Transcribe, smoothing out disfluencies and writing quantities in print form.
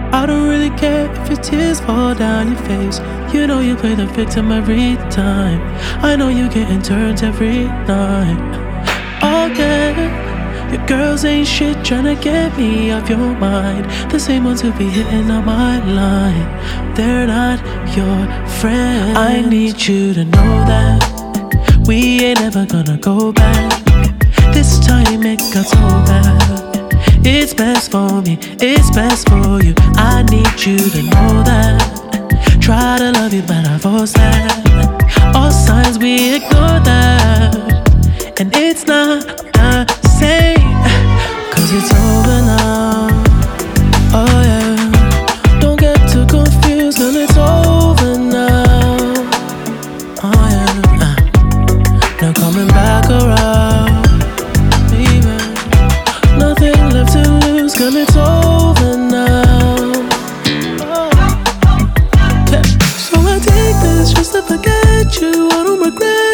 I don't really care if your tears fall down your face. You know you play the victim every time. I know you getting turns every night. Oh yeah, your girls ain't shit tryna get me off your mind. The same ones who be hitting on my line, they're not your friends. I need you to know that we ain't ever gonna go back. This time it got so bad. It's best for me, it's best for you. I need you to know that. Try to love you, but I force that. All signs we ignore that, and it's not the same, 'cause it's over now. Oh yeah, don't get too confused, girl, it's over now. Oh yeah, now coming back around. Nothing left to lose, girl, it's over now. Oh. Yeah. So I take this just to forget you, I don't regret